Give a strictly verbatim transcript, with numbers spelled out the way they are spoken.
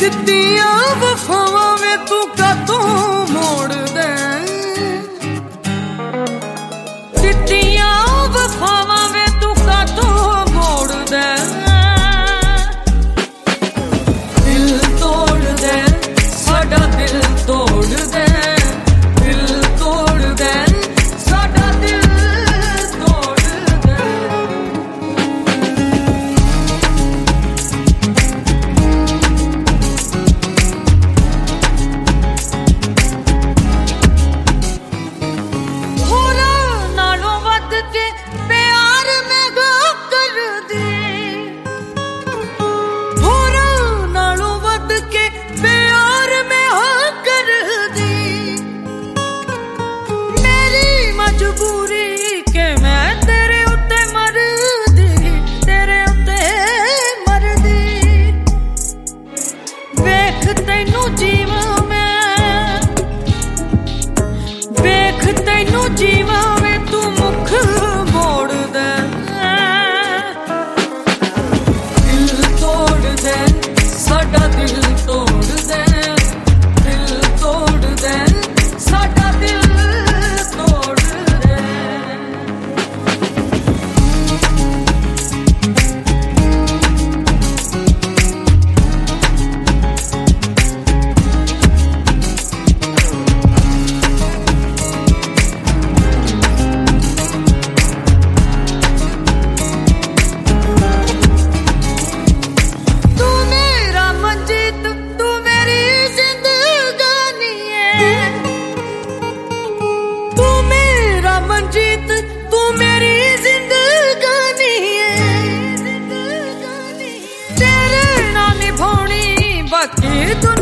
दित्तियां वफावां वे तू कातों मोड़ दे, दित्तियां वफावां वे तू कातों मोड़ दे। दिल तोड़ दे साडा दिल तोड़ दे, दिल तोड़ दे साडा दिल तोड़ दे। मजबूरी के मैं तेरे उत्ते मर दी, तेरे उत्ते मर दी। वेख तैनू जीवा मैं, वेख तैनू जीवा वे तू मुख मोड़ दे। दिल तोड़ दे साडा दिल तोड़ दे, दिल तोड़ दे साडा दिल तोड़ दे। तू मेरा मंजीत तू मेरी जिंदगानी है, तू मेरा मंजीत तू मेरी जिंदगानी है। तेरे नाल निभाउणी बाकी दुनिया